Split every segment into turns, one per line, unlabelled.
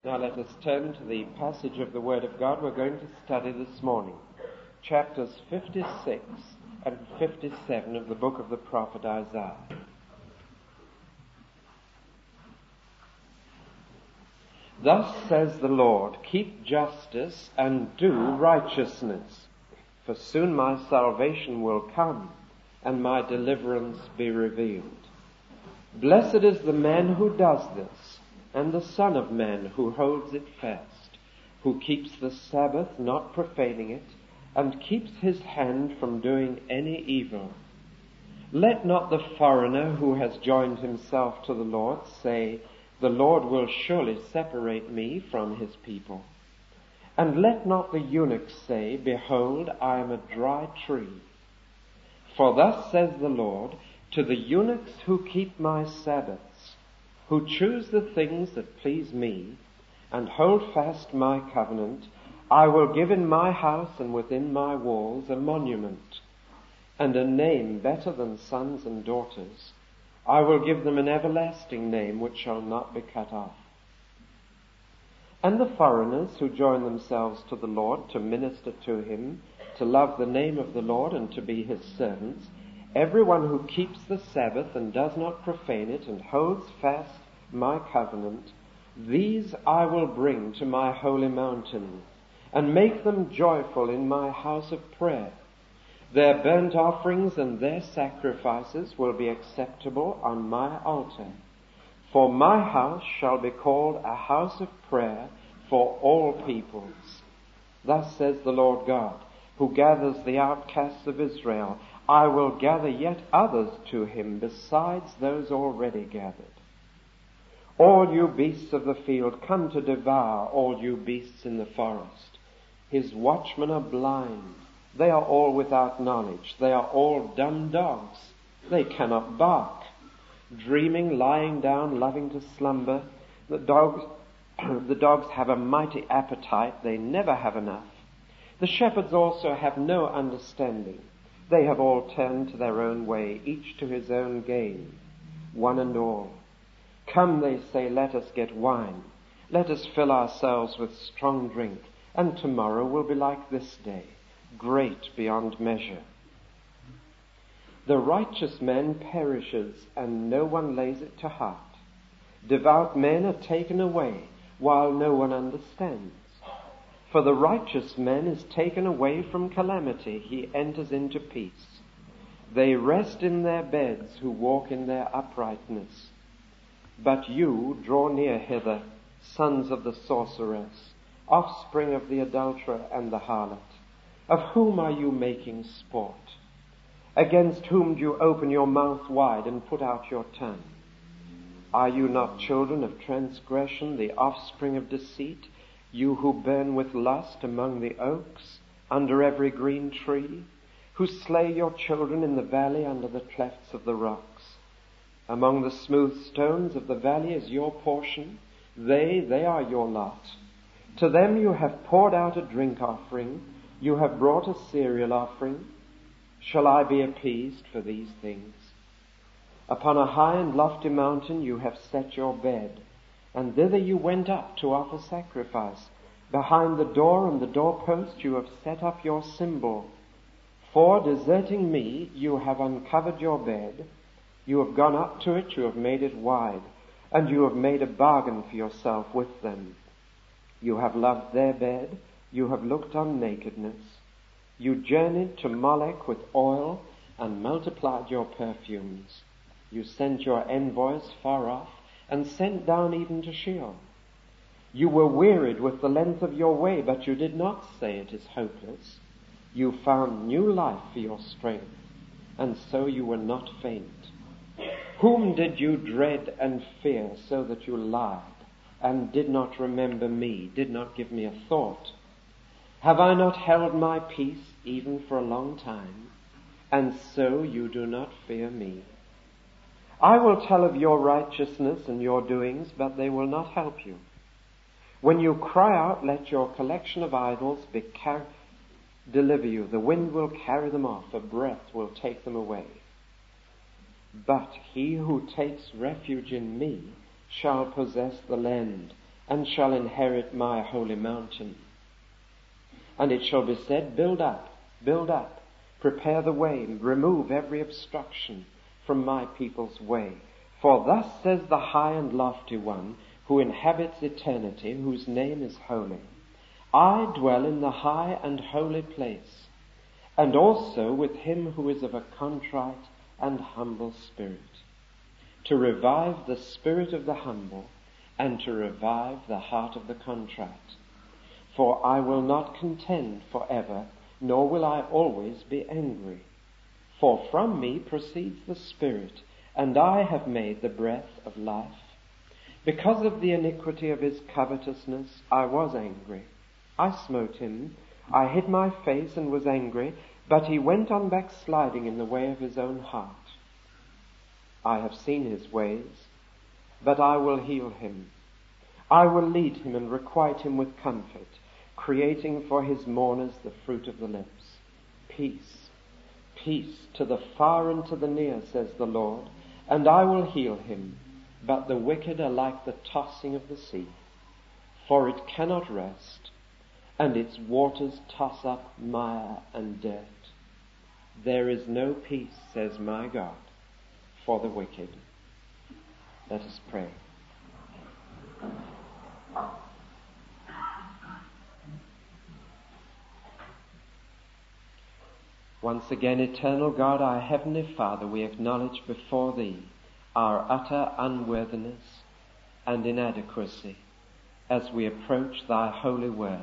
Now let us turn to the passage of the Word of God we're going to study this morning, chapters 56 and 57 of the book of the prophet Isaiah. Thus says the Lord, keep justice and do righteousness, for soon my salvation will come and my deliverance be revealed. Blessed is the man who does this, and the Son of Man who holds it fast, who keeps the Sabbath, not profaning it, and keeps his hand from doing any evil. Let not the foreigner who has joined himself to the Lord say, the Lord will surely separate me from his people. And let not the eunuch say, behold, I am a dry tree. For thus says the Lord, to the eunuchs who keep my Sabbaths, who choose the things that please me, and hold fast my covenant, I will give in my house and within my walls a monument, and a name better than sons and daughters. I will give them an everlasting name which shall not be cut off. And the foreigners who join themselves to the Lord to minister to him, to love the name of the Lord and to be his servants, everyone who keeps the Sabbath and does not profane it and holds fast my covenant, these I will bring to my holy mountain and make them joyful in my house of prayer. Their burnt offerings and their sacrifices will be acceptable on my altar. For my house shall be called a house of prayer for all peoples. Thus says the Lord God, who gathers the outcasts of Israel. I will gather yet others to him besides those already gathered. All you beasts of the field, come to devour all you beasts in the forest. His watchmen are blind. They are all without knowledge. They are all dumb dogs. They cannot bark. Dreaming, lying down, loving to slumber. The dogs have a mighty appetite. They never have enough. The shepherds also have no understanding. They have all turned to their own way, each to his own gain, one and all. Come, they say, let us get wine. Let us fill ourselves with strong drink, and tomorrow will be like this day, great beyond measure. The righteous man perishes, and no one lays it to heart. Devout men are taken away, while no one understands. For the righteous man is taken away from calamity, he enters into peace. They rest in their beds who walk in their uprightness. But you draw near hither, sons of the sorceress, offspring of the adulterer and the harlot. Of whom are you making sport? Against whom do you open your mouth wide and put out your tongue? Are you not children of transgression, the offspring of deceit, you who burn with lust among the oaks, under every green tree, who slay your children in the valley under the clefts of the rocks? Among the smooth stones of the valley is your portion. They are your lot. To them you have poured out a drink offering. You have brought a cereal offering. Shall I be appeased for these things? Upon a high and lofty mountain you have set your bed, and thither you went up to offer sacrifice. Behind the door and the doorpost you have set up your symbol. For, deserting me, you have uncovered your bed. You have gone up to it, you have made it wide, and you have made a bargain for yourself with them. You have loved their bed, you have looked on nakedness. You journeyed to Molech with oil and multiplied your perfumes. You sent your envoys far off and sent down even to Sheol. You were wearied with the length of your way, but you did not say it is hopeless. You found new life for your strength, and so you were not faint. Whom did you dread and fear so that you lied and did not remember me, did not give me a thought? Have I not held my peace even for a long time, and so you do not fear me? I will tell of your righteousness and your doings, but they will not help you. When you cry out, let your collection of idols deliver you. The wind will carry them off, a breath will take them away. But he who takes refuge in me shall possess the land, and shall inherit my holy mountain. And it shall be said, build up, prepare the way, remove every obstruction from my people's way. For thus says the high and lofty one, who inhabits eternity, whose name is holy. I dwell in the high and holy place, and also with him who is of a contrite and humble spirit, to revive the spirit of the humble, and to revive the heart of the contrite. For I will not contend forever, nor will I always be angry. For from me proceeds the Spirit, and I have made the breath of life. Because of the iniquity of his covetousness, I was angry. I smote him. I hid my face and was angry, but he went on backsliding in the way of his own heart. I have seen his ways, but I will heal him. I will lead him and requite him with comfort, creating for his mourners the fruit of the lips. Peace, peace to the far and to the near, says the Lord, and I will heal him. But the wicked are like the tossing of the sea, for it cannot rest, and its waters toss up mire and dirt. There is no peace, says my God, for the wicked. Let us pray. Once again, eternal God, our heavenly Father, we acknowledge before thee our utter unworthiness and inadequacy as we approach thy holy word.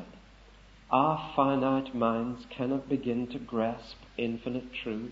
Our finite minds cannot begin to grasp infinite truths.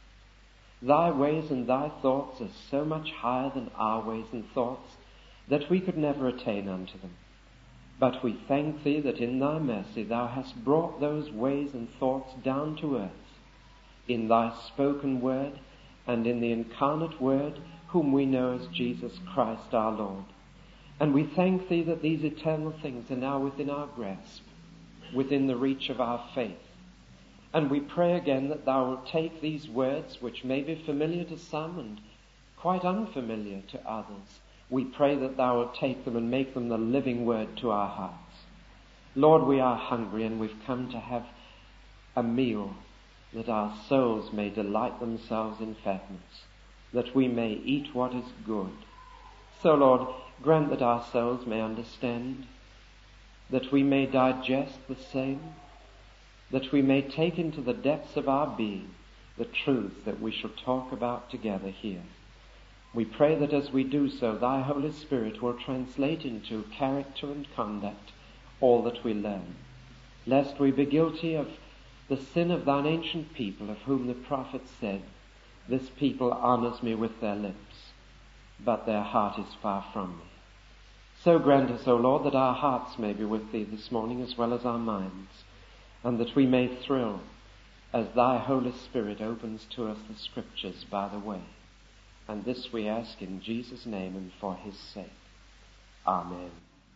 Thy ways and thy thoughts are so much higher than our ways and thoughts that we could never attain unto them. But we thank thee that in thy mercy thou hast brought those ways and thoughts down to earth in thy spoken word and in the incarnate word, whom we know as Jesus Christ our Lord. And we thank thee that these eternal things are now within our grasp, within the reach of our faith. And we pray again that thou wilt take these words, which may be familiar to some and quite unfamiliar to others. We pray that thou wilt take them and make them the living word to our hearts. Lord, we are hungry, and we've come to have a meal, that our souls may delight themselves in fatness, that we may eat what is good. So, Lord, grant that our souls may understand, that we may digest the same, that we may take into the depths of our being the truths that we shall talk about together here. We pray that as we do so, thy Holy Spirit will translate into character and conduct all that we learn, lest we be guilty of the sin of thine ancient people, of whom the prophet said, this people honors me with their lips, but their heart is far from me. So grant us, O Lord, that our hearts may be with thee this morning as well as our minds, and that we may thrill as thy Holy Spirit opens to us the Scriptures by the way. And this we ask in Jesus' name and for his sake. Amen.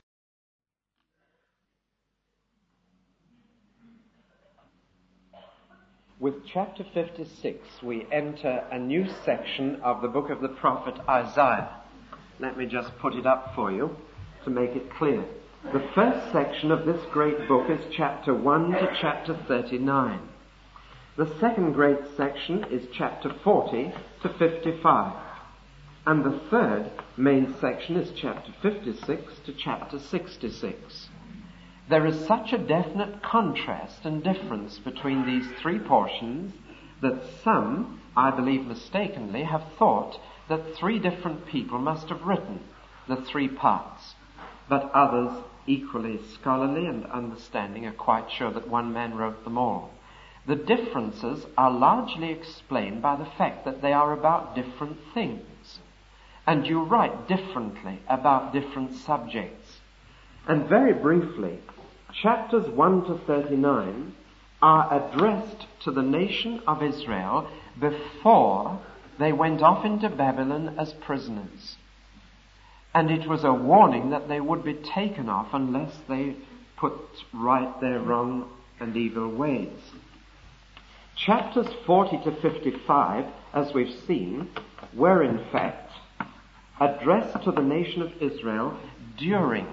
With chapter 56, we enter a new section of the book of the prophet Isaiah. Let me just put it up for you to make it clear. The first section of this great book is chapter 1 to chapter 39. The second great section is chapter 40 to 55. And the third main section is chapter 56 to chapter 66. There is such a definite contrast and difference between these three portions that some, I believe mistakenly, have thought that three different people must have written the three parts. But others, equally scholarly and understanding, are quite sure that one man wrote them all. The differences are largely explained by the fact that they are about different things. And you write differently about different subjects. And very briefly, chapters 1 to 39 are addressed to the nation of Israel before they went off into Babylon as prisoners. And it was a warning that they would be taken off unless they put right their wrong and evil ways. Chapters 40 to 55, as we've seen, were in fact addressed to the nation of Israel during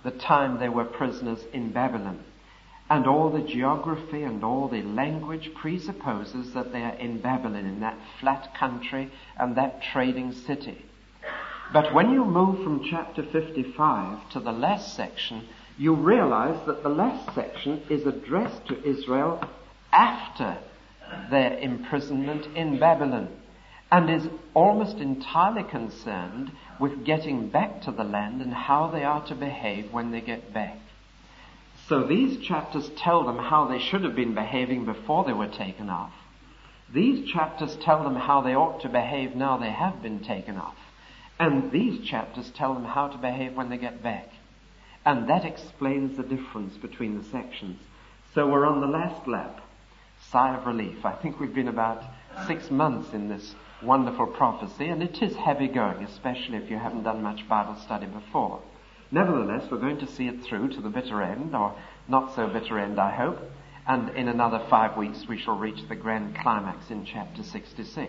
the time they were prisoners in Babylon. And all the geography and all the language presupposes that they are in Babylon, in that flat country and that trading city. But when you move from chapter 55 to the last section, you realize that the last section is addressed to Israel after their imprisonment in Babylon, and is almost entirely concerned with getting back to the land and how they are to behave when they get back. So these chapters tell them how they should have been behaving before they were taken off. These chapters tell them how they ought to behave now they have been taken off. And these chapters tell them how to behave when they get back. And that explains the difference between the sections. So we're on the last lap. Sigh of relief. I think we've been about 6 months in this wonderful prophecy, and it is heavy going, especially if you haven't done much Bible study before. Nevertheless, we're going to see it through to the bitter end, or not so bitter end, I hope, and in another 5 weeks we shall reach the grand climax in chapter 66.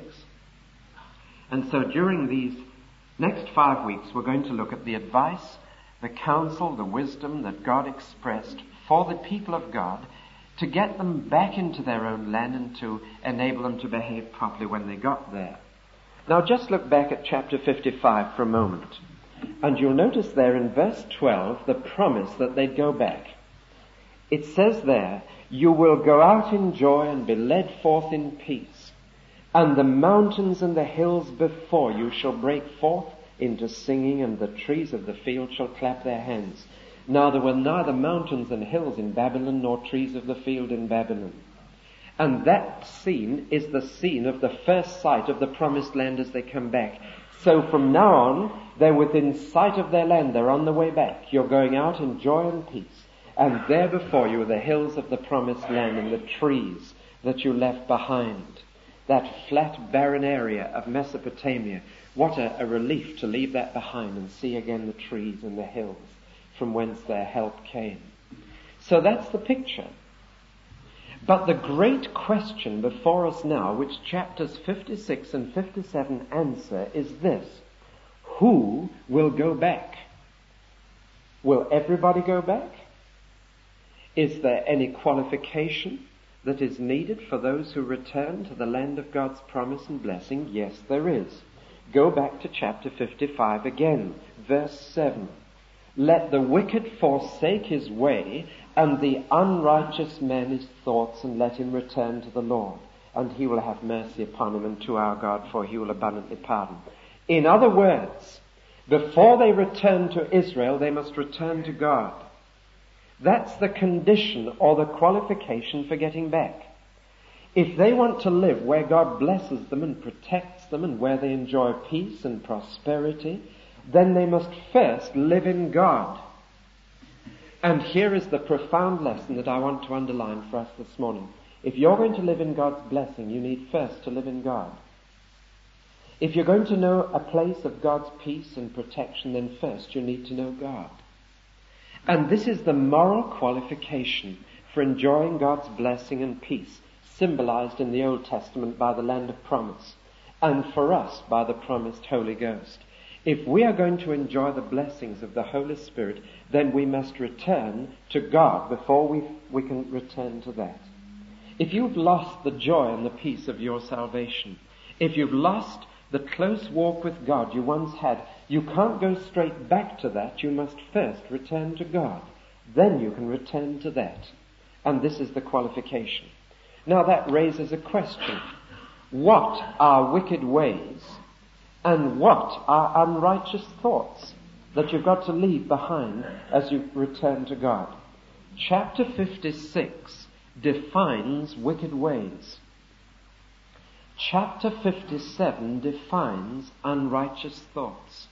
And so during these next 5 weeks we're going to look at the advice, the counsel, the wisdom that God expressed for the people of God to get them back into their own land and to enable them to behave properly when they got there. Now just look back at chapter 55 for a moment. And you'll notice there in verse 12 the promise that they'd go back. It says there, "You will go out in joy and be led forth in peace, and the mountains and the hills before you shall break forth into singing, and the trees of the field shall clap their hands." Now there were neither mountains and hills in Babylon nor trees of the field in Babylon. And that scene is the scene of the first sight of the promised land as they come back. So from now on, they're within sight of their land. They're on the way back. You're going out in joy and peace. And there before you are the hills of the promised land and the trees that you left behind. That flat, barren area of Mesopotamia. What a relief to leave that behind and see again the trees and the hills from whence their help came. So that's the picture. But the great question before us now, which chapters 56 and 57 answer, is this: who will go back? Will everybody go back? Is there any qualification that is needed for those who return to the land of God's promise and blessing? Yes, there is. Go back to chapter 55 again, verse 7. "Let the wicked forsake his way, and the unrighteous man his thoughts, and let him return to the Lord, and he will have mercy upon him, and to our God, for he will abundantly pardon." In other words, before they return to Israel, they must return to God. That's the condition or the qualification for getting back. If they want to live where God blesses them and protects them and where they enjoy peace and prosperity, then they must first live in God. And here is the profound lesson that I want to underline for us this morning. If you're going to live in God's blessing, you need first to live in God. If you're going to know a place of God's peace and protection, then first you need to know God. And this is the moral qualification for enjoying God's blessing and peace, symbolized in the Old Testament by the land of promise, and for us by the promised Holy Ghost. If we are going to enjoy the blessings of the Holy Spirit, then we must return to God before we can return to that. If you've lost the joy and the peace of your salvation, if you've lost the close walk with God you once had, you can't go straight back to that. You must first return to God. Then you can return to that. And this is the qualification. Now that raises a question. What are wicked ways? And what are unrighteous thoughts that you've got to leave behind as you return to God? Chapter 56 defines wicked ways. Chapter 57 defines unrighteous thoughts.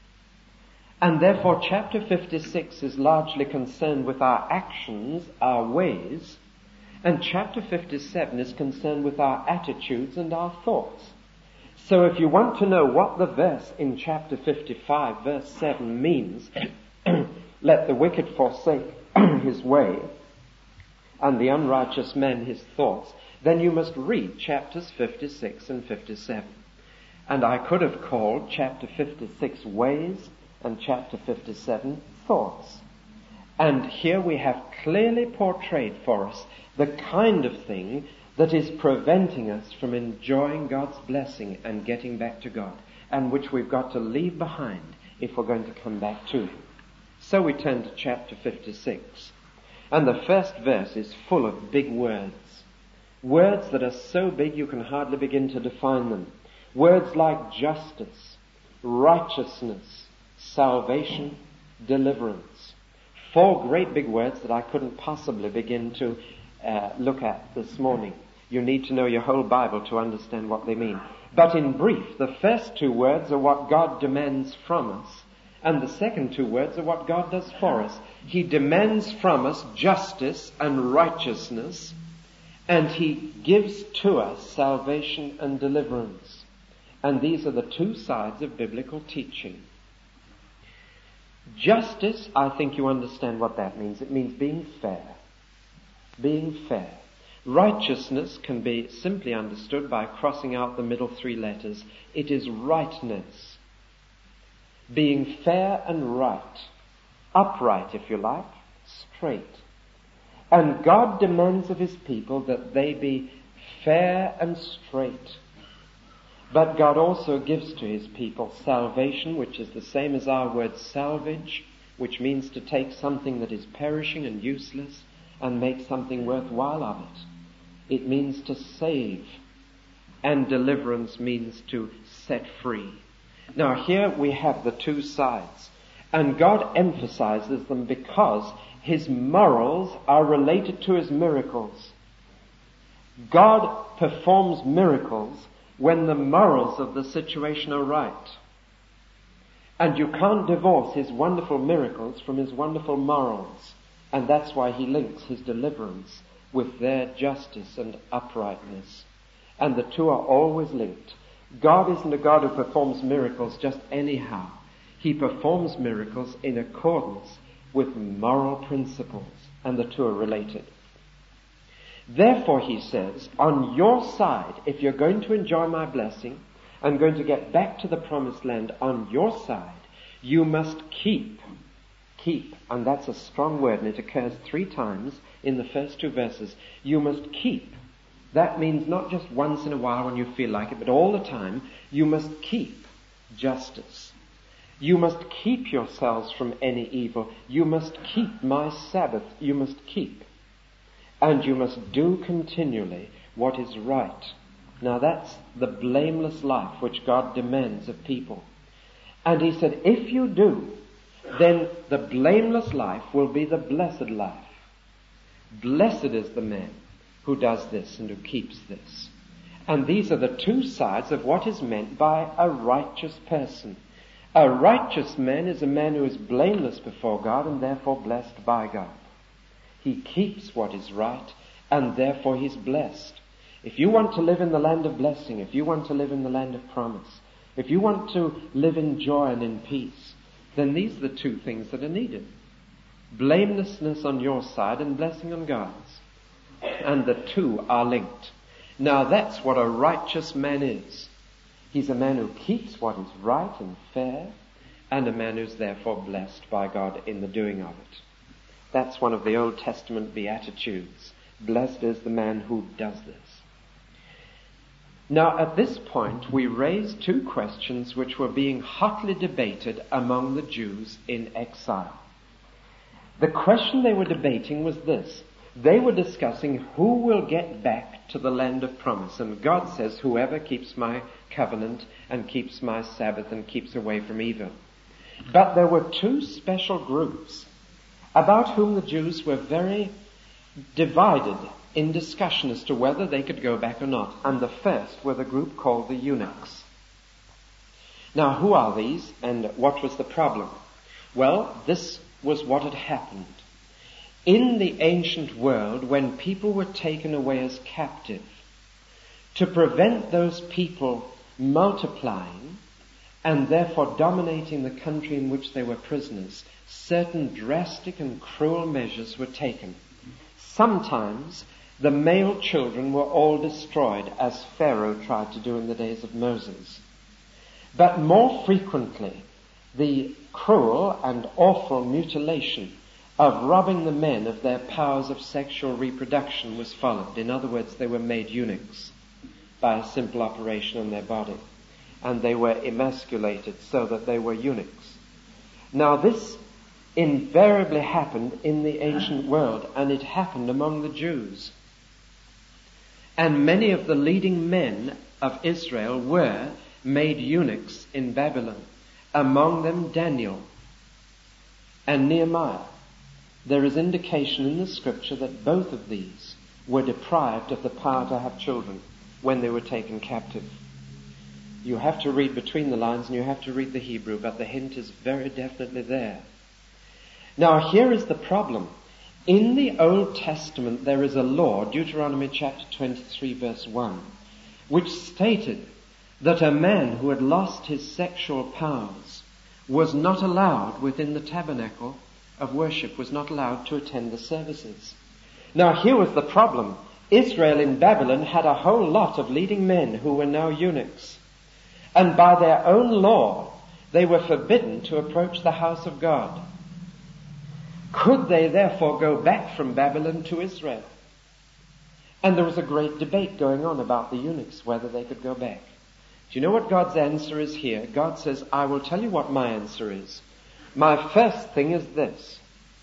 And therefore chapter 56 is largely concerned with our actions, our ways, and chapter 57 is concerned with our attitudes and our thoughts. So if you want to know what the verse in chapter 55, verse 7 means, let the wicked forsake his way, and the unrighteous man his thoughts, then you must read chapters 56 and 57. And I could have called chapter 56 ways and chapter 57 thoughts. And here we have clearly portrayed for us the kind of thing that is preventing us from enjoying God's blessing and getting back to God, and which we've got to leave behind if we're going to come back to Him. So we turn to chapter 56. And the first verse is full of big words. Words that are so big you can hardly begin to define them. Words like justice, righteousness, salvation, deliverance. 4 great big words that I couldn't possibly begin to look at this morning. You need to know your whole Bible to understand what they mean. But in brief, the first 2 words are what God demands from us, and the second 2 words are what God does for us. He demands from us justice and righteousness, and He gives to us salvation and deliverance. And these are the 2 sides of biblical teaching. Justice, I think you understand what that means. It means being fair. Being fair. Righteousness can be simply understood by crossing out the middle 3 letters. It is rightness. Being fair and right. Upright, if you like. Straight. And God demands of His people that they be fair and straight. But God also gives to His people salvation, which is the same as our word salvage, which means to take something that is perishing and useless and make something worthwhile of it. It means to save. And deliverance means to set free. Now here we have the 2 sides. And God emphasizes them because His morals are related to His miracles. God performs miracles when the morals of the situation are right. And you can't divorce His wonderful miracles from His wonderful morals. And that's why He links His deliverance with their justice and uprightness. And the 2 are always linked. God isn't a God who performs miracles just anyhow. He performs miracles in accordance with moral principles, and the 2 are related. Therefore, He says, on your side, if you're going to enjoy my blessing and going to get back to the promised land, on your side, you must keep, and that's a strong word, and it occurs 3 times in the first 2 verses. You must keep. That means not just once in a while when you feel like it, but all the time. You must keep justice. You must keep yourselves from any evil. You must keep my Sabbath. You must keep. And you must do continually what is right. Now that's the blameless life which God demands of people. And He said, if you do, then the blameless life will be the blessed life. Blessed is the man who does this and who keeps this. And these are the 2 sides of what is meant by a righteous person. A righteous man is a man who is blameless before God and therefore blessed by God. He keeps what is right and therefore he's blessed. If you want to live in the land of blessing, if you want to live in the land of promise, if you want to live in joy and in peace, then these are the 2 things that are needed. Blamelessness on your side and blessing on God's. And the 2 are linked. Now that's what a righteous man is. He's a man who keeps what is right and fair, and a man who's therefore blessed by God in the doing of it. That's one of the Old Testament Beatitudes. Blessed is the man who does this. Now at this point we raise 2 questions which were being hotly debated among the Jews in exile. The question they were debating was this. They were discussing who will get back to the land of promise. And God says, whoever keeps my covenant and keeps my Sabbath and keeps away from evil. But there were 2 special groups about whom the Jews were very divided in discussion as to whether they could go back or not. And the first were the group called the eunuchs. Now, who are these and what was the problem? Well, this was what had happened. In the ancient world, when people were taken away as captive, to prevent those people multiplying and therefore dominating the country in which they were prisoners, certain drastic and cruel measures were taken. Sometimes the male children were all destroyed, as Pharaoh tried to do in the days of Moses. But more frequently, the cruel and awful mutilation of robbing the men of their powers of sexual reproduction was followed. In other words, they were made eunuchs by a simple operation on their body. And they were emasculated so that they were eunuchs. Now this invariably happened in the ancient world, and it happened among the Jews. And many of the leading men of Israel were made eunuchs in Babylon. Among them Daniel and Nehemiah. There is indication in the scripture that both of these were deprived of the power to have children when they were taken captive. You have to read between the lines and you have to read the Hebrew, but the hint is very definitely there. Now here is the problem. In the Old Testament there is a law, Deuteronomy chapter 23 verse 1, which stated that a man who had lost his sexual powers was not allowed within the tabernacle of worship, was not allowed to attend the services. Now here was the problem. Israel in Babylon had a whole lot of leading men who were now eunuchs. And by their own law, they were forbidden to approach the house of God. Could they therefore go back from Babylon to Israel? And there was a great debate going on about the eunuchs, whether they could go back. Do you know what God's answer is here? God says, I will tell you what my answer is. My first thing is this.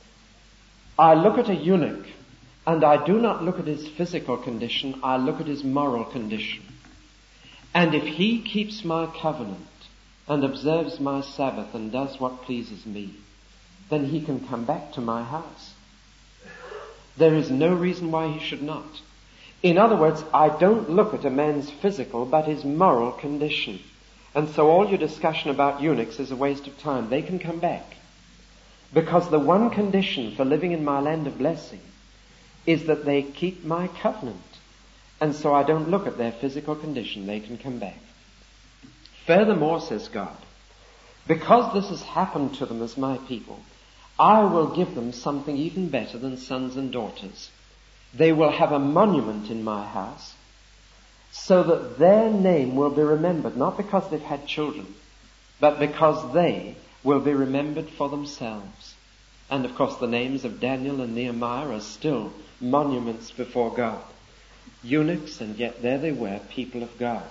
I look at a eunuch, and I do not look at his physical condition, I look at his moral condition. And if he keeps my covenant and observes my Sabbath and does what pleases me, then he can come back to my house. There is no reason why he should not. In other words, I don't look at a man's physical but his moral condition. And so all your discussion about eunuchs is a waste of time. They can come back. Because the one condition for living in my land of blessing is that they keep my covenant. And so I don't look at their physical condition. They can come back. Furthermore, says God, because this has happened to them as my people, I will give them something even better than sons and daughters. They will have a monument in my house so that their name will be remembered, not because they've had children, but because they will be remembered for themselves. And of course the names of Daniel and Nehemiah are still monuments before God. Eunuchs, and yet there they were, people of God.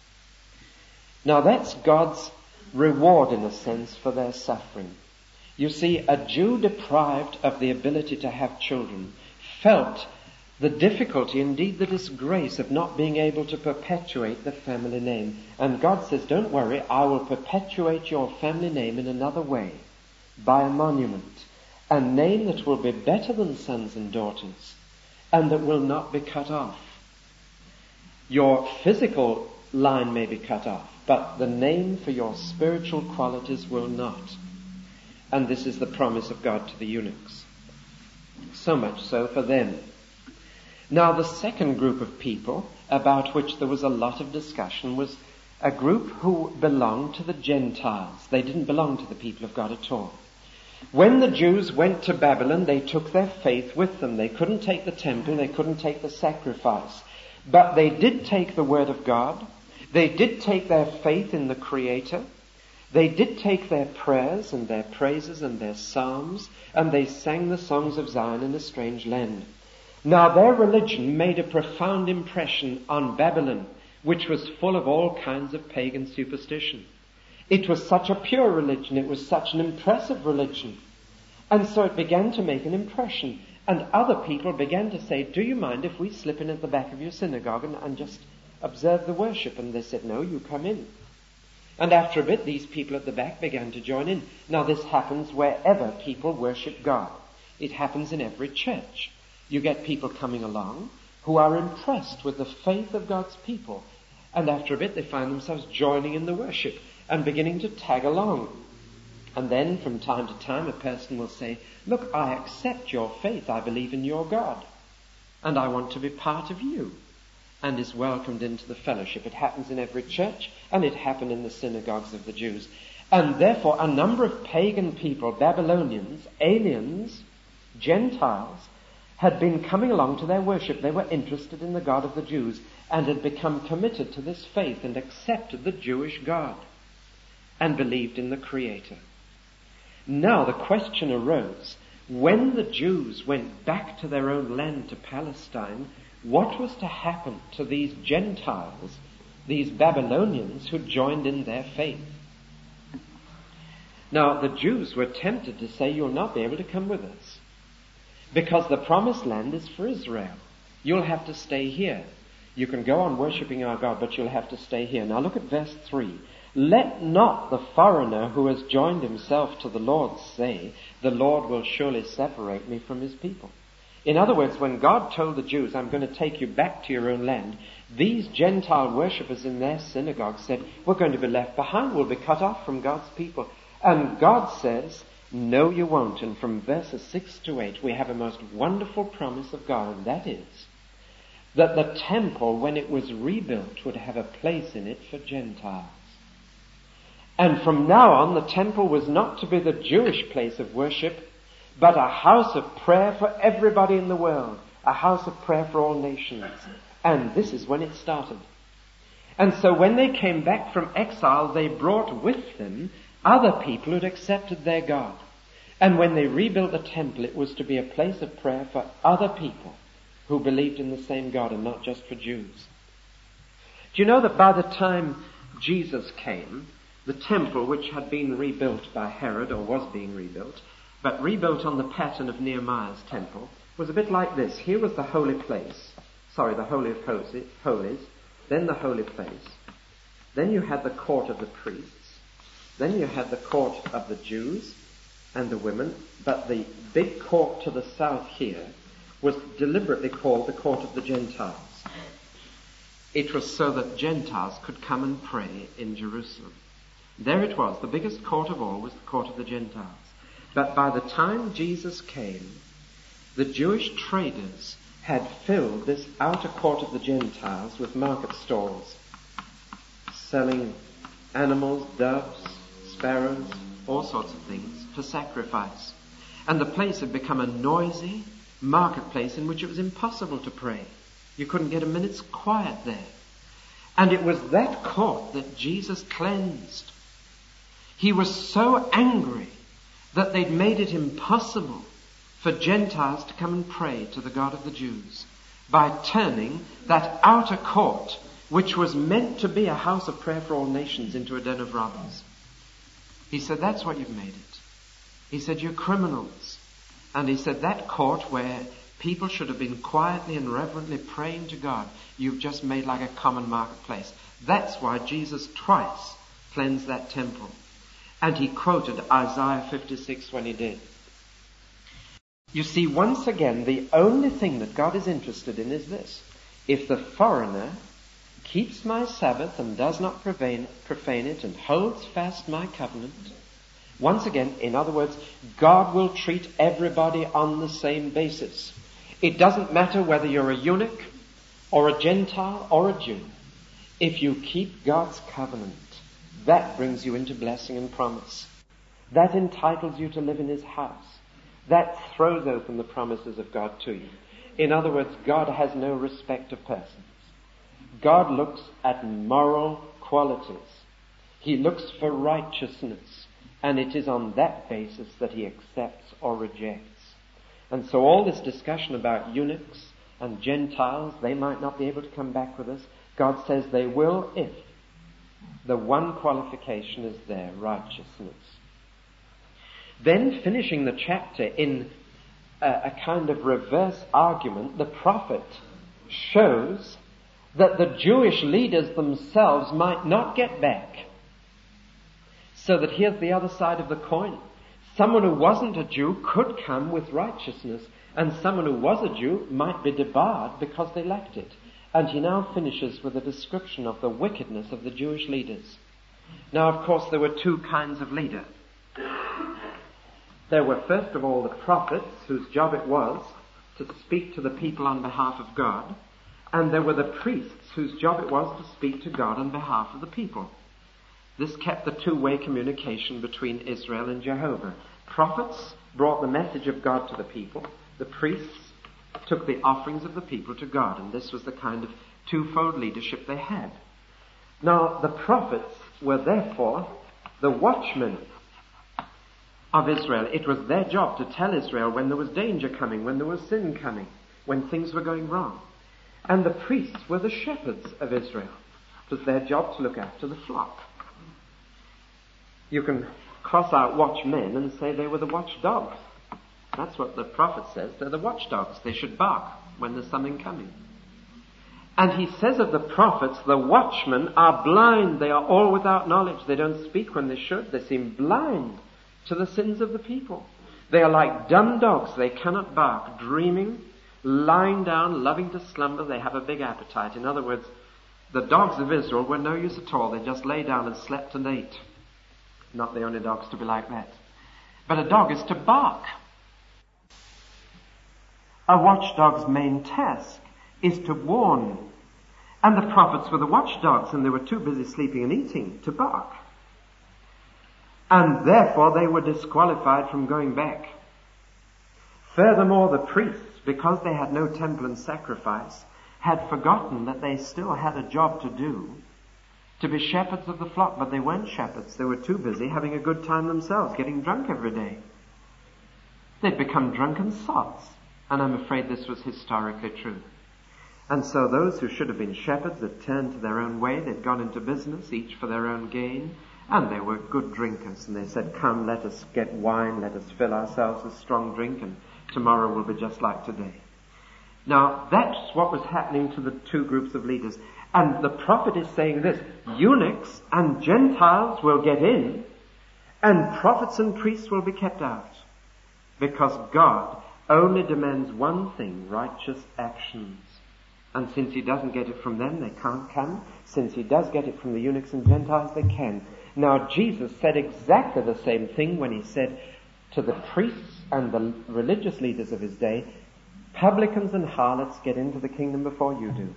Now that's God's reward in a sense for their suffering. You see, a Jew deprived of the ability to have children felt the difficulty, indeed the disgrace of not being able to perpetuate the family name. And God says, don't worry, I will perpetuate your family name in another way, by a monument, a name that will be better than sons and daughters, and that will not be cut off. Your physical line may be cut off, but the name for your spiritual qualities will not. And this is the promise of God to the eunuchs. So much so for them. Now the second group of people about which there was a lot of discussion was a group who belonged to the Gentiles. They didn't belong to the people of God at all. When the Jews went to Babylon, they took their faith with them. They couldn't take the temple, they couldn't take the sacrifice. But they did take the word of God. They did take their faith in the Creator. They did take their prayers and their praises and their psalms, and they sang the songs of Zion in a strange land. Now their religion made a profound impression on Babylon, which was full of all kinds of pagan superstition. It was such a pure religion, it was such an impressive religion. And so it began to make an impression. And other people began to say, do you mind if we slip in at the back of your synagogue and just observe the worship? And they said, no, you come in. And after a bit, these people at the back began to join in. Now this happens wherever people worship God. It happens in every church. You get people coming along who are impressed with the faith of God's people. And after a bit, they find themselves joining in the worship and beginning to tag along. And then from time to time, a person will say, look, I accept your faith. I believe in your God. And I want to be part of you. And is welcomed into the fellowship. It happens in every church, and it happened in the synagogues of the Jews. And therefore, a number of pagan people, Babylonians, aliens, Gentiles, had been coming along to their worship. They were interested in the God of the Jews and had become committed to this faith and accepted the Jewish God and believed in the Creator. Now the question arose, when the Jews went back to their own land, to Palestine, what was to happen to these Gentiles, these Babylonians who joined in their faith? Now, the Jews were tempted to say, you'll not be able to come with us, because the promised land is for Israel. You'll have to stay here. You can go on worshipping our God, but you'll have to stay here. Now look at verse 3. Let not the foreigner who has joined himself to the Lord say, the Lord will surely separate me from his people. In other words, when God told the Jews, I'm going to take you back to your own land, these Gentile worshippers in their synagogue said, we're going to be left behind. We'll be cut off from God's people. And God says, no, you won't. And from verses 6 to 8, we have a most wonderful promise of God, and that is that the temple, when it was rebuilt, would have a place in it for Gentiles. And from now on, the temple was not to be the Jewish place of worship, but a house of prayer for everybody in the world, a house of prayer for all nations. And this is when it started. And so when they came back from exile, they brought with them other people who'd accepted their God. And when they rebuilt the temple, it was to be a place of prayer for other people who believed in the same God and not just for Jews. Do you know that by the time Jesus came, the temple, which had been rebuilt by Herod, or was being rebuilt, but rebuilt on the pattern of Nehemiah's temple, was a bit like this. Here was the holy place, the Holy of Holies, then the holy place. Then you had the court of the priests. Then you had the court of the Jews and the women. But the big court to the south here was deliberately called the court of the Gentiles. It was so that Gentiles could come and pray in Jerusalem. There it was. The biggest court of all was the court of the Gentiles. But by the time Jesus came, the Jewish traders had filled this outer court of the Gentiles with market stalls, selling animals, doves, sparrows, all sorts of things for sacrifice. And the place had become a noisy marketplace in which it was impossible to pray. You couldn't get a minute's quiet there. And it was that court that Jesus cleansed. He was so angry that they'd made it impossible for Gentiles to come and pray to the God of the Jews by turning that outer court, which was meant to be a house of prayer for all nations, into a den of robbers. He said, that's what you've made it. He said, you're criminals. And he said, that court where people should have been quietly and reverently praying to God, you've just made like a common marketplace. That's why Jesus twice cleansed that temple. And he quoted Isaiah 56 when he did. You see, once again, the only thing that God is interested in is this. If the foreigner keeps my Sabbath and does not profane it and holds fast my covenant, once again, in other words, God will treat everybody on the same basis. It doesn't matter whether you're a eunuch or a Gentile or a Jew. If you keep God's covenant, that brings you into blessing and promise. That entitles you to live in his house. That throws open the promises of God to you. In other words, God has no respect of persons. God looks at moral qualities. He looks for righteousness. And it is on that basis that he accepts or rejects. And so all this discussion about eunuchs and Gentiles, they might not be able to come back with us. God says they will if the one qualification is there, righteousness. Then, finishing the chapter in a kind of reverse argument, the prophet shows that the Jewish leaders themselves might not get back. So that here's the other side of the coin. Someone who wasn't a Jew could come with righteousness, and someone who was a Jew might be debarred because they lacked it. And he now finishes with a description of the wickedness of the Jewish leaders. Now, of course, there were two kinds of leader. There were, first of all, the prophets, whose job it was to speak to the people on behalf of God. And there were the priests, whose job it was to speak to God on behalf of the people. This kept the two-way communication between Israel and Jehovah. Prophets brought the message of God to the people. The priests took the offerings of the people to God. And this was the kind of twofold leadership they had. Now, the prophets were therefore the watchmen of Israel. It was their job to tell Israel when there was danger coming, when there was sin coming, when things were going wrong. And the priests were the shepherds of Israel. It was their job to look after the flock. You can cross out watchmen and say they were the watchdogs. That's what the prophet says. They're the watchdogs. They should bark when there's something coming. And he says of the prophets, the watchmen are blind. They are all without knowledge. They don't speak when they should. They seem blind to the sins of the people. They are like dumb dogs. They cannot bark, dreaming, lying down, loving to slumber. They have a big appetite. In other words, the dogs of Israel were no use at all. They just lay down and slept and ate. Not the only dogs to be like that. But a dog is to bark. A watchdog's main task is to warn. And the prophets were the watchdogs, and they were too busy sleeping and eating to bark. And therefore they were disqualified from going back. Furthermore, the priests, because they had no temple and sacrifice, had forgotten that they still had a job to do, to be shepherds of the flock, but they weren't shepherds. They were too busy having a good time themselves, getting drunk every day. They'd become drunken sots, and I'm afraid this was historically true. And so those who should have been shepherds had turned to their own way. They'd gone into business, each for their own gain, and they were good drinkers. And they said, come, let us get wine, let us fill ourselves with strong drink, and tomorrow will be just like today. Now, that's what was happening to the two groups of leaders. And the prophet is saying this: eunuchs and Gentiles will get in, and prophets and priests will be kept out. Because God only demands one thing: righteous actions. And since he doesn't get it from them, they can't come. Since he does get it from the eunuchs and Gentiles, they can. Now, Jesus said exactly the same thing when he said to the priests and the religious leaders of his day, publicans and harlots get into the kingdom before you do.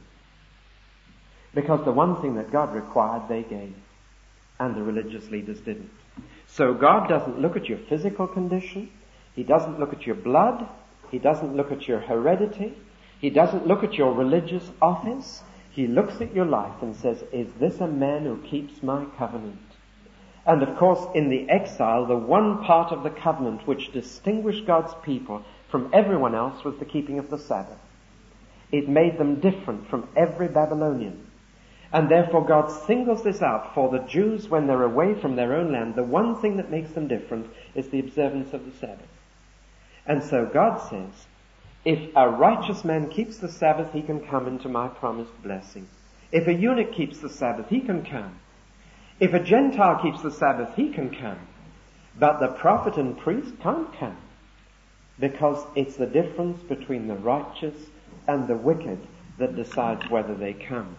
Because the one thing that God required, they gave. And the religious leaders didn't. So God doesn't look at your physical condition. He doesn't look at your blood. He doesn't look at your heredity. He doesn't look at your religious office. He looks at your life and says, is this a man who keeps my covenant? And of course, in the exile, the one part of the covenant which distinguished God's people from everyone else was the keeping of the Sabbath. It made them different from every Babylonian. And therefore God singles this out for the Jews when they're away from their own land. The one thing that makes them different is the observance of the Sabbath. And so God says, if a righteous man keeps the Sabbath, he can come into my promised blessing. If a eunuch keeps the Sabbath, he can come. If a Gentile keeps the Sabbath, he can come. But the prophet and priest can't come. Because it's the difference between the righteous and the wicked that decides whether they come.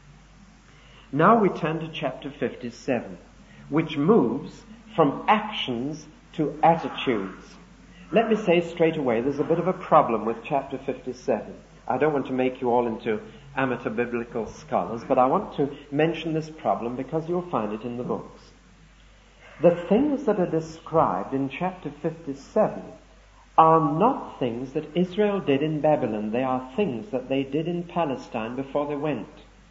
Now we turn to chapter 57, which moves from actions to attitudes. Let me say straight away, there's a bit of a problem with chapter 57. I don't want to make you all into amateur biblical scholars, but I want to mention this problem because you'll find it in the books. The things that are described in chapter 57 are not things that Israel did in Babylon. They are things that they did in Palestine before they went.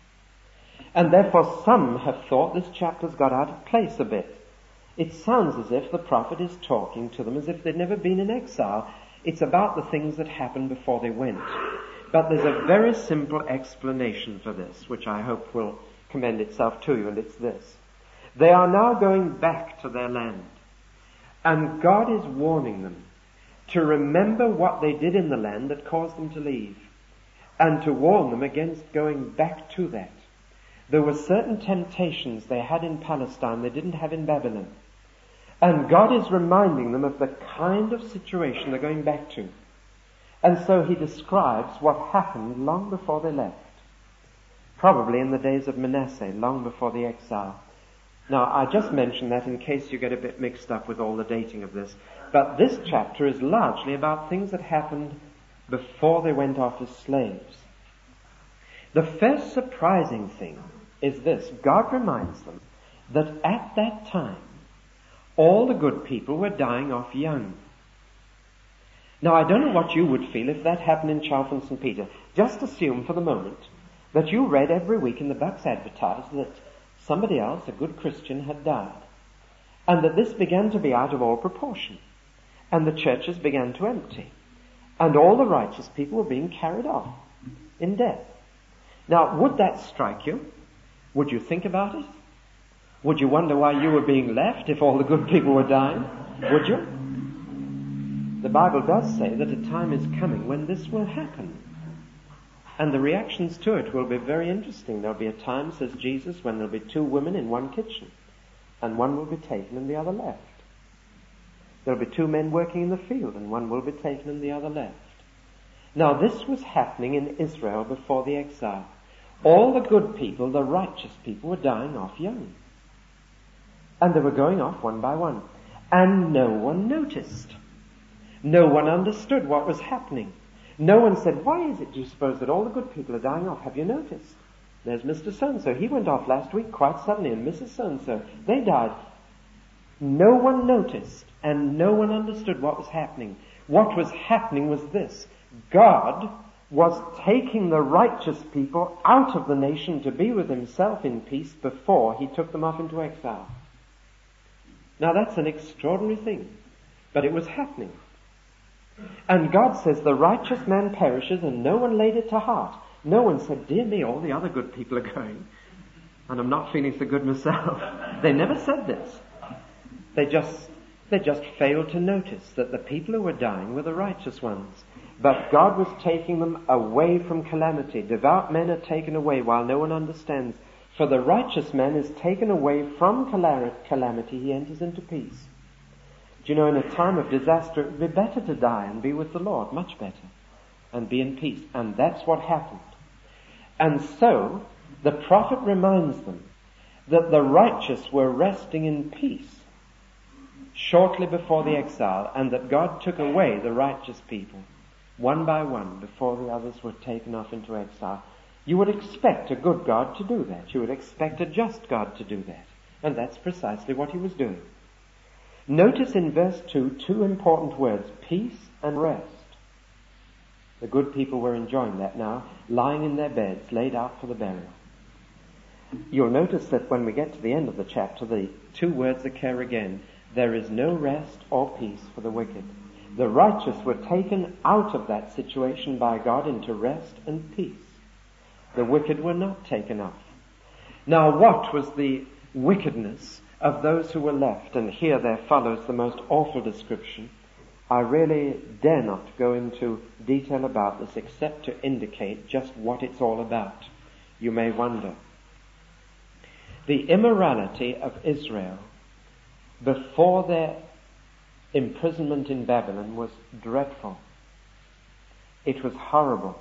And therefore some have thought this chapter's got out of place a bit. It sounds as if the prophet is talking to them as if they'd never been in exile. It's about the things that happened before they went. But there's a very simple explanation for this, which I hope will commend itself to you, and it's this. They are now going back to their land. And God is warning them to remember what they did in the land that caused them to leave, and to warn them against going back to that. There were certain temptations they had in Palestine they didn't have in Babylon. And God is reminding them of the kind of situation they're going back to. And so he describes what happened long before they left. Probably in the days of Manasseh, long before the exile. Now, I just mention that in case you get a bit mixed up with all the dating of this. But this chapter is largely about things that happened before they went off as slaves. The first surprising thing is this. God reminds them that at that time, all the good people were dying off young. Now, I don't know what you would feel if that happened in Chalfont St. Peter. Just assume for the moment that you read every week in the Bucks Advertiser that somebody else, a good Christian, had died. and that this began to be out of all proportion, and the churches began to empty, and all the righteous people were being carried off in death. Now, would that strike you? Would you think about it? Would you wonder why you were being left if all the good people were dying? Would you? The Bible does say that a time is coming when this will happen. And the reactions to it will be very interesting. There'll be a time, says Jesus, when there'll be two women in one kitchen, and one will be taken and the other left. There'll be two men working in the field, and one will be taken and the other left. Now, this was happening in Israel before the exile. All the good people, the righteous people, were dying off young. And they were going off one by one. And no one noticed. No one understood what was happening. No one said, why is it, do you suppose, that all the good people are dying off? Have you noticed? There's Mr. So-and-so. He went off last week quite suddenly, and Mrs. So-and-so. They died. No one noticed, and no one understood what was happening. What was happening was this. God was taking the righteous people out of the nation to be with himself in peace before he took them off into exile. Now that's an extraordinary thing, but it was happening. And God says the righteous man perishes, and no one laid it to heart. No one said, dear me, all the other good people are going, and I'm not feeling so good myself. They never said this. They just failed to notice that the people who were dying were the righteous ones. But God was taking them away from calamity. Devout men are taken away while no one understands. For the righteous man is taken away from calamity, he enters into peace. Do you know, in a time of disaster, it would be better to die and be with the Lord, much better, and be in peace. And that's what happened. And so, the prophet reminds them that the righteous were resting in peace shortly before the exile, and that God took away the righteous people, one by one, before the others were taken off into exile. You would expect a good God to do that. You would expect a just God to do that. And that's precisely what he was doing. Notice in verse 2 two important words, peace and rest. The good people were enjoying that now, lying in their beds, laid out for the burial. You'll notice that when we get to the end of the chapter, the two words occur again. There is no rest or peace for the wicked. The righteous were taken out of that situation by God into rest and peace. The wicked were not taken off. Now, what was the wickedness of those who were left? And here there follows the most awful description. I really dare not go into detail about this except to indicate just what it's all about. You may wonder. The immorality of Israel before their imprisonment in Babylon was dreadful. It was horrible.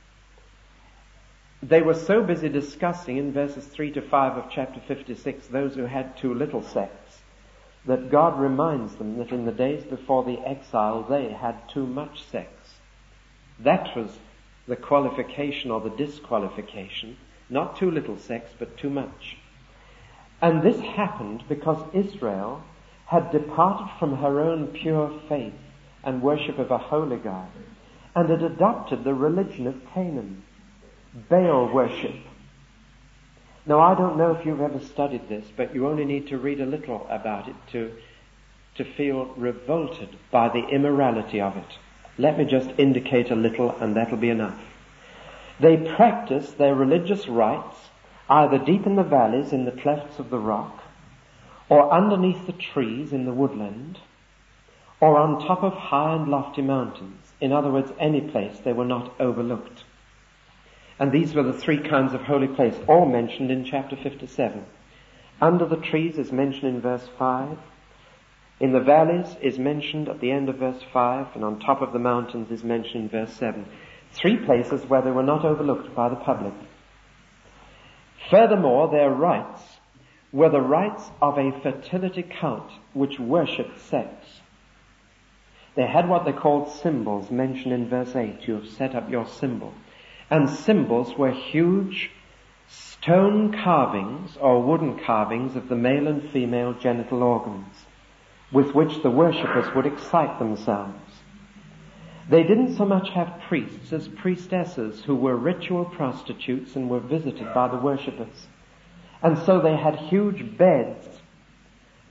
They were so busy discussing in verses 3 to 5 of chapter 56 those who had too little sex, that God reminds them that in the days before the exile they had too much sex. That was the qualification or the disqualification. Not too little sex, but too much. And this happened because Israel had departed from her own pure faith and worship of a holy God, and had adopted the religion of Canaan, Baal worship. Now, I don't know if you've ever studied this, but you only need to read a little about it to feel revolted by the immorality of it. Let me just indicate a little, and that'll be enough. They practiced their religious rites either deep in the valleys, in the clefts of the rock, or underneath the trees in the woodland, or on top of high and lofty mountains. In other words, any place they were not overlooked. And these were the three kinds of holy place, all mentioned in chapter 57. Under the trees is mentioned in verse 5. In the valleys is mentioned at the end of verse 5, and on top of the mountains is mentioned in verse 7. Three places where they were not overlooked by the public. Furthermore, their rites were the rites of a fertility cult which worshipped sex. They had what they called symbols, mentioned in verse 8. You have set up your symbol. And symbols were huge stone carvings or wooden carvings of the male and female genital organs with which the worshippers would excite themselves. They didn't so much have priests as priestesses who were ritual prostitutes and were visited by the worshippers. And so they had huge beds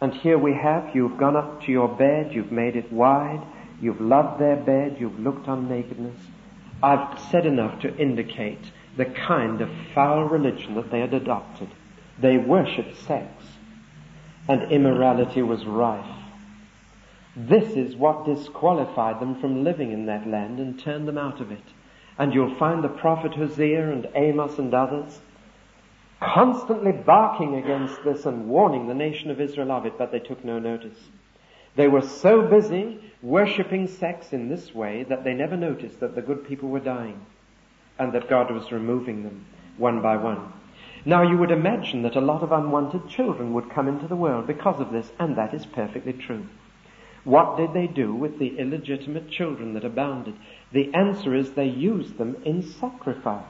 And here we have, you've gone up to your bed, you've made it wide, you've loved their bed, you've looked on nakedness. I've said enough to indicate the kind of foul religion that they had adopted. They worshipped sex, and immorality was rife. This is what disqualified them from living in that land and turned them out of it. And you'll find the prophet Hosea and Amos and others constantly barking against this and warning the nation of Israel of it, but they took no notice. They were so busy worshipping sex in this way that they never noticed that the good people were dying and that God was removing them one by one. Now you would imagine that a lot of unwanted children would come into the world because of this, and that is perfectly true. What did they do with the illegitimate children that abounded? The answer is they used them in sacrifice.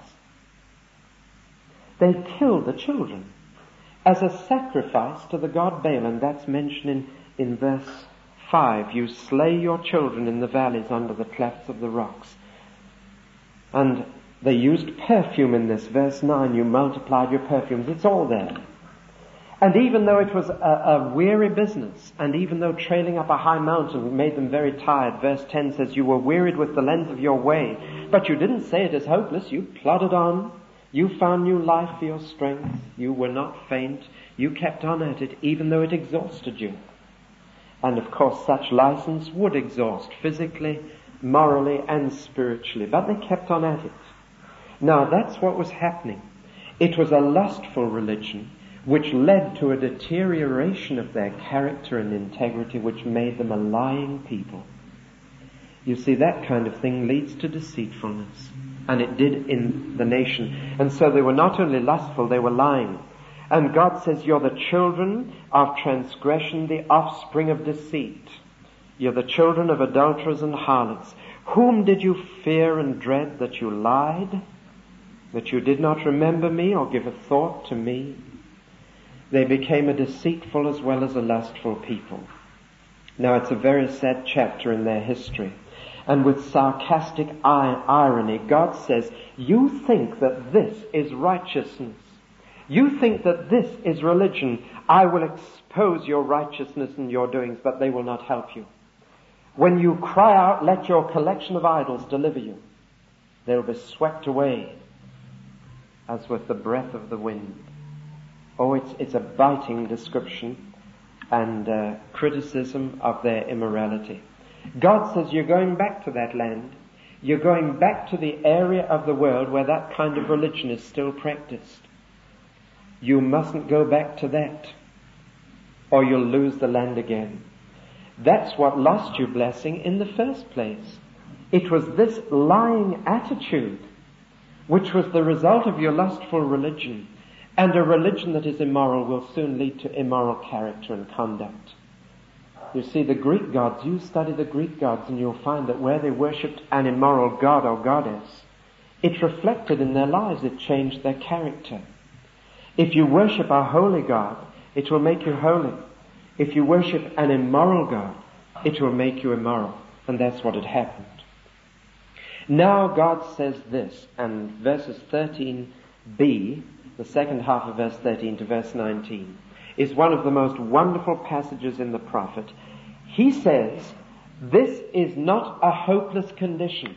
They killed the children as a sacrifice to the god Baal, and that's mentioned in verse 5. You slay your children in the valleys under the clefts of the rocks. And they used perfume in this. Verse 9, you multiplied your perfumes. It's all there. And even though it was a weary business, and even though trailing up a high mountain made them very tired, verse 10 says you were wearied with the length of your way, but you didn't say it as hopeless. You plodded on. You found new life for your strength. You were not faint. You kept on at it, even though it exhausted you. And of course, such license would exhaust physically, morally, and spiritually, but they kept on at it. Now, that's what was happening. It was a lustful religion, which led to a deterioration of their character and integrity, which made them a lying people. You see, that kind of thing leads to deceitfulness. And it did in the nation. And so they were not only lustful, they were lying. And God says, you're the children of transgression, the offspring of deceit. You're the children of adulterers and harlots. Whom did you fear and dread that you lied? That you did not remember me or give a thought to me? They became a deceitful as well as a lustful people. Now it's a very sad chapter in their history. And with sarcastic irony, God says, you think that this is righteousness. You think that this is religion. I will expose your righteousness and your doings, but they will not help you. When you cry out, let your collection of idols deliver you, they'll be swept away as with the breath of the wind. Oh, it's a biting description and criticism of their immorality. God says you're going back to that land. You're going back to the area of the world where that kind of religion is still practiced. You mustn't go back to that, or you'll lose the land again. That's what lost you blessing in the first place. It was this lying attitude which was the result of your lustful religion, and a religion that is immoral will soon lead to immoral character and conduct. You see, the Greek gods, you study the Greek gods and you'll find that where they worshipped an immoral god or goddess, it reflected in their lives, it changed their character. If you worship a holy God, it will make you holy. If you worship an immoral God, it will make you immoral. And that's what had happened. Now God says this, and verses 13b, the second half of verse 13 to verse 19, is one of the most wonderful passages in the prophet. He says, this is not a hopeless condition.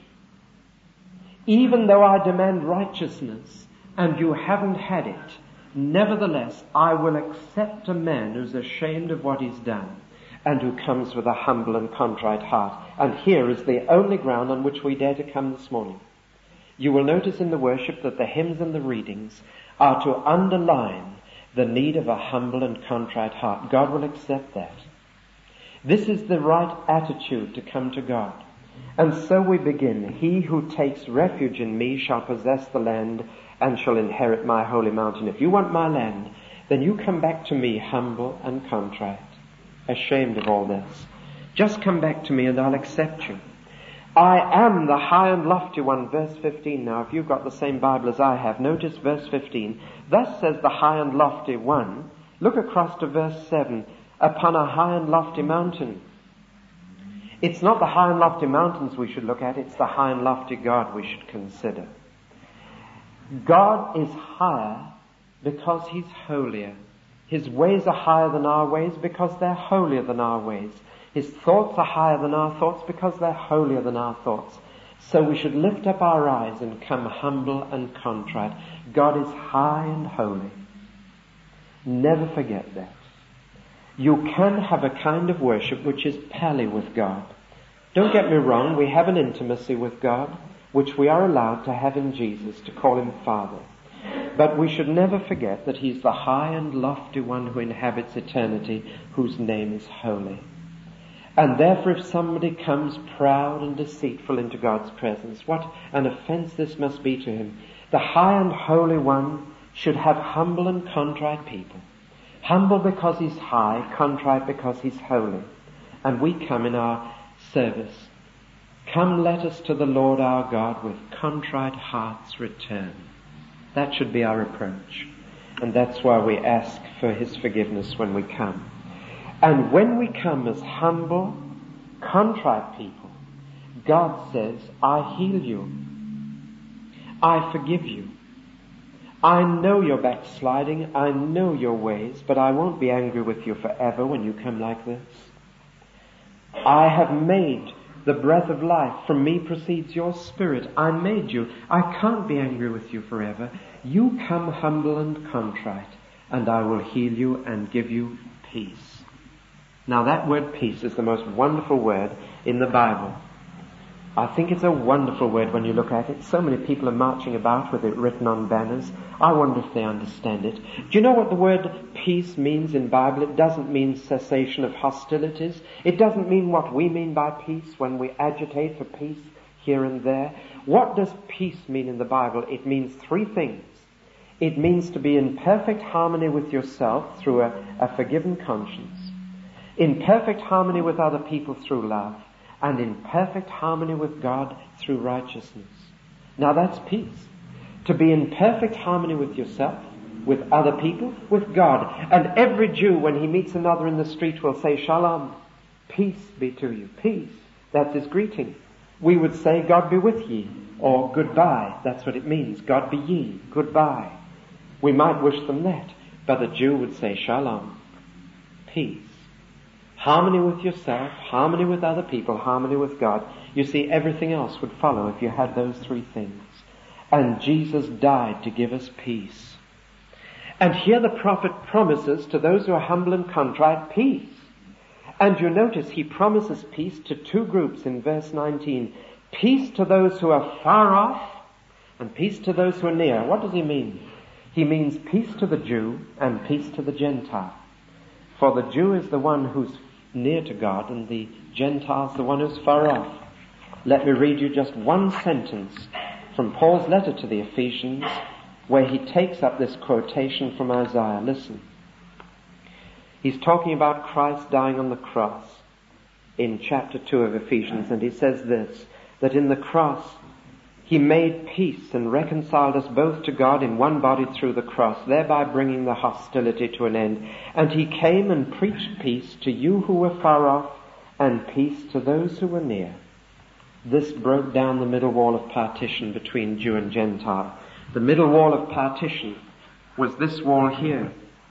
Even though I demand righteousness and you haven't had it, nevertheless, I will accept a man who's ashamed of what he's done and who comes with a humble and contrite heart. And here is the only ground on which we dare to come this morning. You will notice in the worship that the hymns and the readings are to underline the need of a humble and contrite heart. God will accept that. This is the right attitude to come to God. And so we begin. He who takes refuge in me shall possess the land and shall inherit my holy mountain. If you want my land, then you come back to me humble and contrite, ashamed of all this. Just come back to me and I'll accept you. I am the high and lofty one, verse 15. Now, if you've got the same Bible as I have, notice verse 15. Thus says the high and lofty one. Look across to verse 7. Upon a high and lofty mountain. It's not the high and lofty mountains we should look at, it's the high and lofty God we should consider. God is higher because He's holier. His ways are higher than our ways because they're holier than our ways. His thoughts are higher than our thoughts because they're holier than our thoughts. So we should lift up our eyes and come humble and contrite. God is high and holy. Never forget that. You can have a kind of worship which is pally with God. Don't get me wrong, we have an intimacy with God which we are allowed to have in Jesus, to call him Father. But we should never forget that he's the high and lofty one who inhabits eternity, whose name is holy. And therefore if somebody comes proud and deceitful into God's presence, what an offense this must be to him. The high and holy one should have humble and contrite people. Humble because he's high, contrite because he's holy. And we come in our service. Come, let us to the Lord our God with contrite hearts return. That should be our approach. And that's why we ask for his forgiveness when we come. And when we come as humble, contrite people, God says, I heal you. I forgive you. I know you're backsliding. I know your ways, but I won't be angry with you forever when you come like this. I have made the breath of life. From me proceeds your spirit. I made you. I can't be angry with you forever. You come humble and contrite, and I will heal you and give you peace. Now that word peace is the most wonderful word in the Bible. I think it's a wonderful word when you look at it. So many people are marching about with it written on banners. I wonder if they understand it. Do you know what the word peace means in Bible? It doesn't mean cessation of hostilities. It doesn't mean what we mean by peace when we agitate for peace here and there. What does peace mean in the Bible? It means three things. It means to be in perfect harmony with yourself through a forgiven conscience, in perfect harmony with other people through love, and in perfect harmony with God through righteousness. Now that's peace. To be in perfect harmony with yourself, with other people, with God. And every Jew, when he meets another in the street, will say, Shalom, peace be to you. Peace. That's his greeting. We would say, God be with ye, or goodbye. That's what it means. God be ye, goodbye. We might wish them that, but the Jew would say, Shalom, peace. Harmony with yourself, harmony with other people, harmony with God. You see, everything else would follow if you had those three things. And Jesus died to give us peace. And here the prophet promises to those who are humble and contrite peace. And you notice he promises peace to two groups in verse 19. Peace to those who are far off and peace to those who are near. What does he mean? He means peace to the Jew and peace to the Gentile. For the Jew is the one who's near to God, and the Gentile's the one who's far off. Let me read you just one sentence from Paul's letter to the Ephesians, where he takes up this quotation from Isaiah. Listen. He's talking about Christ dying on the cross in chapter 2 of Ephesians, and he says this, that in the cross he made peace and reconciled us both to God in one body through the cross, thereby bringing the hostility to an end. And he came and preached peace to you who were far off and peace to those who were near. This broke down the middle wall of partition between Jew and Gentile. The middle wall of partition was this wall here.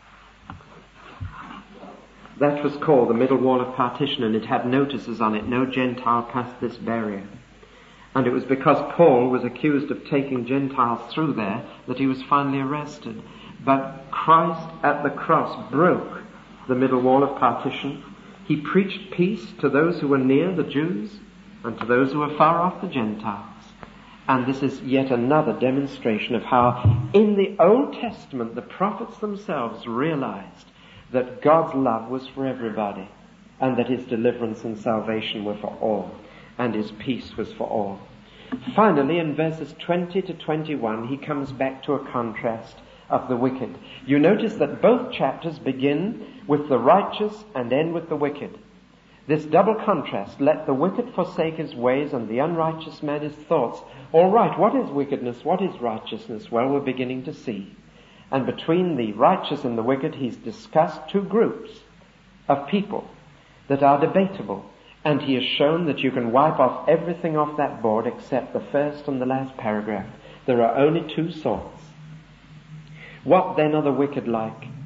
That was called the middle wall of partition, and it had notices on it, no Gentile past this barrier. And it was because Paul was accused of taking Gentiles through there that he was finally arrested. But Christ at the cross broke the middle wall of partition. He preached peace to those who were near, the Jews, and to those who were far off, the Gentiles. And this is yet another demonstration of how in the Old Testament the prophets themselves realized that God's love was for everybody, and that his deliverance and salvation were for all, and his peace was for all. Finally, in verses 20 to 21, he comes back to a contrast of the wicked. You notice that both chapters begin with the righteous and end with the wicked. This double contrast, let the wicked forsake his ways and the unrighteous man his thoughts. All right, what is wickedness? What is righteousness? Well, we're beginning to see. And between the righteous and the wicked, he's discussed two groups of people that are debatable. And he has shown that you can wipe off everything off that board except the first and the last paragraph. There are only two sorts. What then are the wicked like?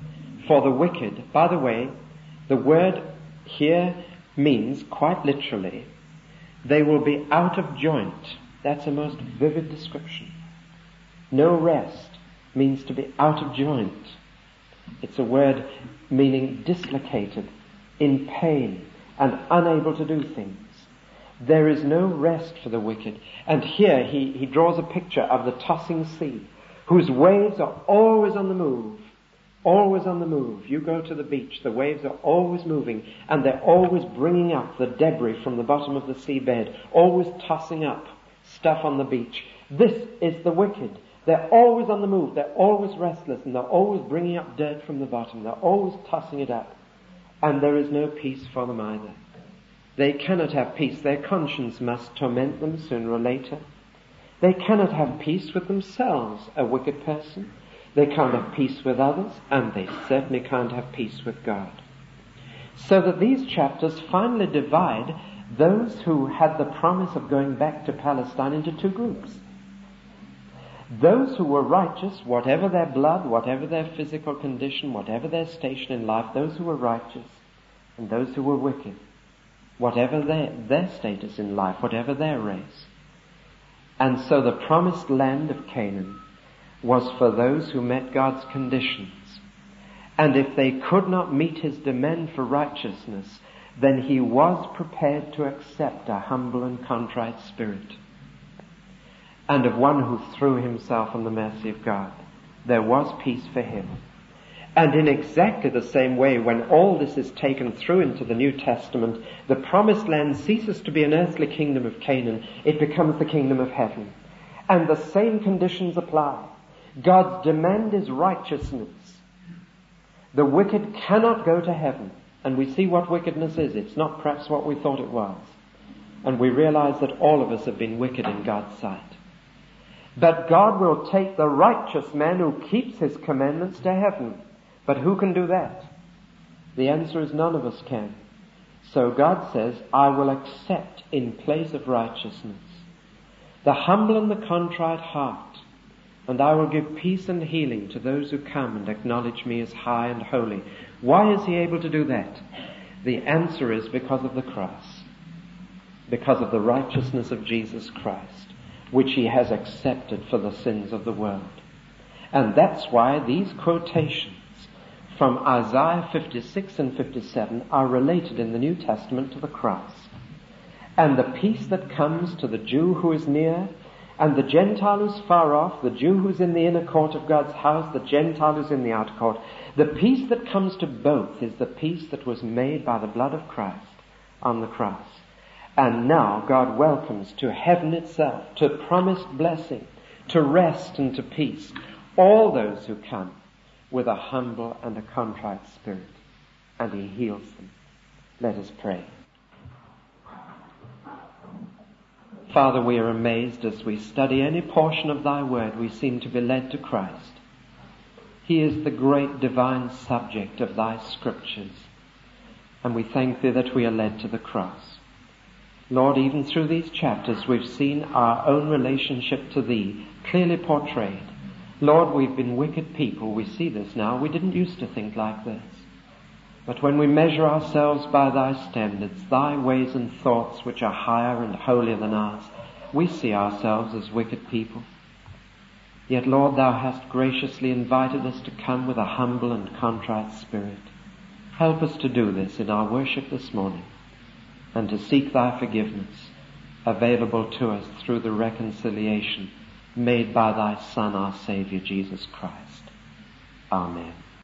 for the wicked. By the way, the word here means, quite literally, they will be out of joint. That's a most vivid description. No rest means to be out of joint. It's a word meaning dislocated, in pain, and unable to do things. There is no rest for the wicked. And here he draws a picture of the tossing sea, whose waves are always on the move. Always on the move. You go to the beach, the waves are always moving, and they're always bringing up the debris from the bottom of the seabed, always tossing up stuff on the beach. This is the wicked. They're always on the move, they're always restless, and they're always bringing up dirt from the bottom. They're always tossing it up. And there is no peace for them either. They cannot have peace. Their conscience must torment them sooner or later. They cannot have peace with themselves, a wicked person. They can't have peace with others, and they certainly can't have peace with God. So that these chapters finally divide those who had the promise of going back to Palestine into two groups. Those who were righteous, whatever their blood, whatever their physical condition, whatever their station in life, those who were righteous, and those who were wicked, whatever their status in life, whatever their race. And so the promised land of Canaan was for those who met God's conditions. And if they could not meet his demand for righteousness, then he was prepared to accept a humble and contrite spirit, and of one who threw himself on the mercy of God. There was peace for him. And in exactly the same way, when all this is taken through into the New Testament, the promised land ceases to be an earthly kingdom of Canaan. It becomes the kingdom of heaven. And the same conditions apply. God's demand is righteousness. The wicked cannot go to heaven. And we see what wickedness is. It's not perhaps what we thought it was. And we realize that all of us have been wicked in God's sight. But God will take the righteous man who keeps his commandments to heaven. But who can do that? The answer is none of us can. So God says, I will accept in place of righteousness the humble and the contrite heart, and I will give peace and healing to those who come and acknowledge me as high and holy. Why is he able to do that? The answer is because of the cross, because of the righteousness of Jesus Christ, which he has accepted for the sins of the world. And that's why these quotations from Isaiah 56 and 57 are related in the New Testament to the cross. And the peace that comes to the Jew who is near, and the Gentile who's far off, the Jew who's in the inner court of God's house, the Gentile who's in the outer court, the peace that comes to both is the peace that was made by the blood of Christ on the cross. And now God welcomes to heaven itself, to promised blessing, to rest and to peace, all those who come with a humble and a contrite spirit, and he heals them. Let us pray. Father, we are amazed as we study any portion of thy word, we seem to be led to Christ. He is the great divine subject of thy scriptures, and we thank thee that we are led to the cross. Lord, even through these chapters we've seen our own relationship to thee clearly portrayed. Lord, we've been wicked people. We see this now. We didn't used to think like this. But when we measure ourselves by thy standards, thy ways and thoughts which are higher and holier than ours, we see ourselves as wicked people. Yet, Lord, thou hast graciously invited us to come with a humble and contrite spirit. Help us to do this in our worship this morning, and to seek thy forgiveness, available to us through the reconciliation made by thy Son, our Saviour, Jesus Christ. Amen.